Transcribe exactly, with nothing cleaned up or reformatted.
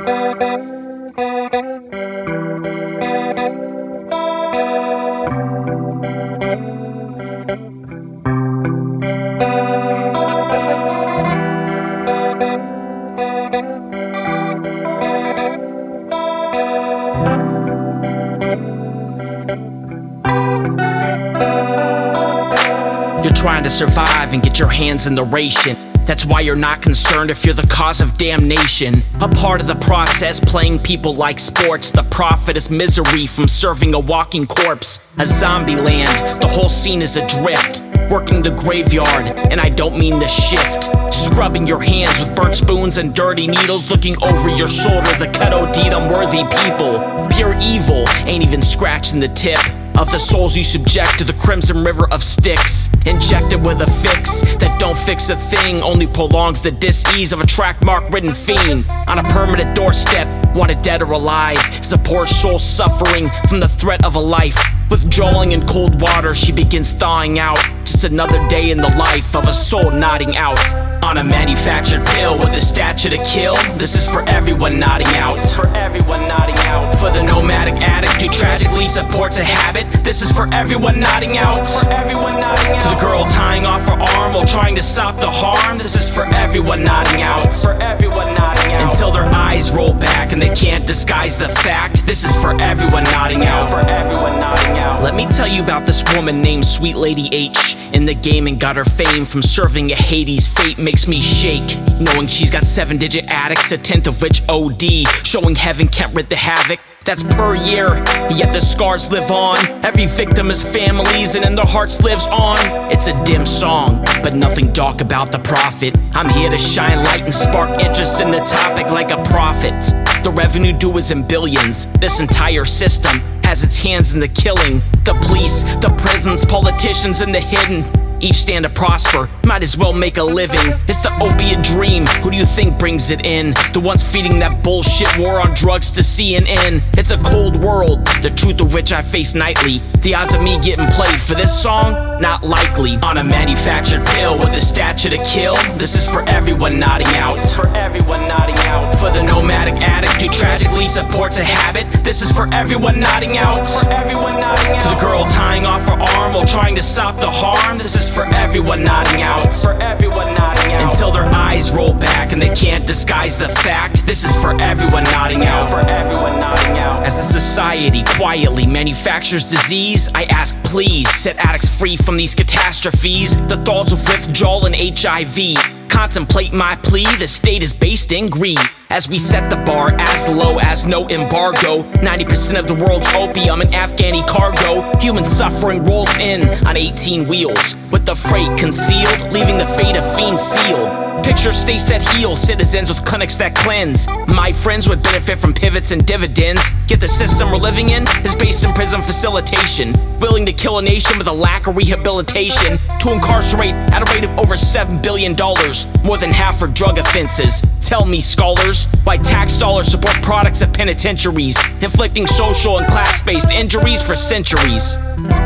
You're trying to survive and get your hands in the ration. That's why you're not concerned if you're the cause of damnation. A part of the process, playing people like sports. The profit is misery from serving a walking corpse. A zombie land, the whole scene is adrift. Working the graveyard, and I don't mean the shift. Scrubbing your hands with burnt spoons and dirty needles. Looking over your shoulder, the cut deed unworthy people. Pure evil, ain't even scratching the tip of the souls you subject to the crimson river of Styx. Injected with a fix that don't fix a thing, only prolongs the dis-ease of a track mark ridden fiend. On a permanent doorstep, wanted dead or alive, is a poor soul suffering from the threat of a life. Withdrawing in cold water, she begins thawing out. Just another day in the life of a soul nodding out. On a manufactured pill with a stature to kill. This is for everyone nodding out. For everyone nodding out. For the nomadic addict who tragically supports a habit. This is for everyone nodding out. For everyone nodding out. To the girl tying off her arm while trying to stop the harm. This is for everyone nodding out. For everyone nodding out. Until their eyes roll back and they can't disguise the fact. This is for everyone nodding out. For everyone nodding out. Let me tell you about this woman named Sweet Lady H. In the game and got her fame from serving a Hades. Fate makes me shake, knowing she's got seven digit addicts, a tenth of which O D. Showing heaven can't rid the havoc, that's per year, yet the scars live on. Every victim is families and in their hearts lives on. It's a dim song, but nothing dark about the prophet. I'm here to shine light and spark interest in the topic like a prophet. The revenue due is in billions. This entire system has its hands in the killing. The police, the prisons, politicians, and the hidden. Each stand to prosper, might as well make a living. It's the opiate dream, who do you think brings it in? The ones feeding that bullshit war on drugs to C N N. It's a cold world, the truth of which I face nightly. The odds of me getting played for this song? Not likely. On a manufactured pill with a stature to kill. This is for everyone nodding out. For everyone nodding out. For the nomadic addict who tragically supports a habit. This is for everyone nodding out. For everyone nodding out. To the girl tying off her arm while trying to stop the harm. This is for everyone nodding out. For everyone nodding out. Until their eyes roll back and they can't disguise the fact. This is for everyone nodding out. For everyone nodding out. As the society quietly manufactures disease, I ask please, set addicts free from these catastrophes. The thoughts of withdrawal and H I V. Contemplate my plea, the state is based in greed. As we set the bar as low as no embargo. ninety percent of the world's opium and Afghani cargo. Human suffering rolls in on eighteen wheels, with the freight concealed, leaving the fate of fiends sealed. Picture states that heal, citizens with clinics that cleanse. My friends would benefit from pivots and dividends. Yet the system we're living in is based in prison facilitation. Willing to kill a nation with a lack of rehabilitation. To incarcerate at a rate of over seven billion dollars. More than half for drug offenses. Tell me, scholars, why tax dollars support products at penitentiaries, inflicting social and class-based injuries for centuries.